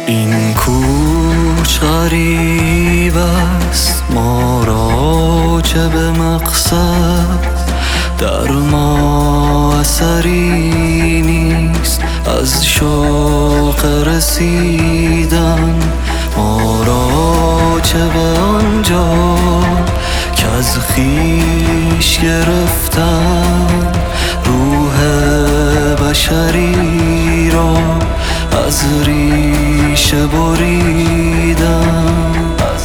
این کوچ غریب است ما را چه به مقصد، در ما اثری نیست از شوق رسیدن، ما را چه به آنجا که از خویش گرفتن، روح بشری را از ریشه بریدن.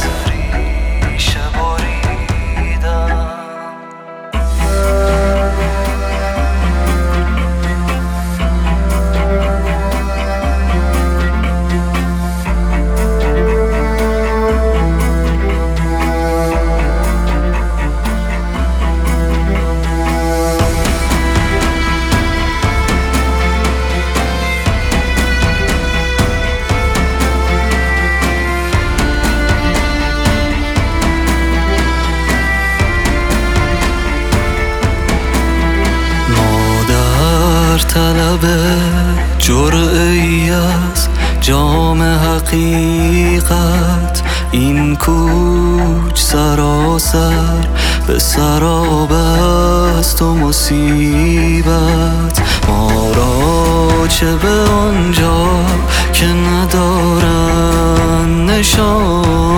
طلب جرعه‌ای از جام حقیقت، این کوچ سراسر به سراب است و مصیبت، ما را چه به آنجا که ندارن نشان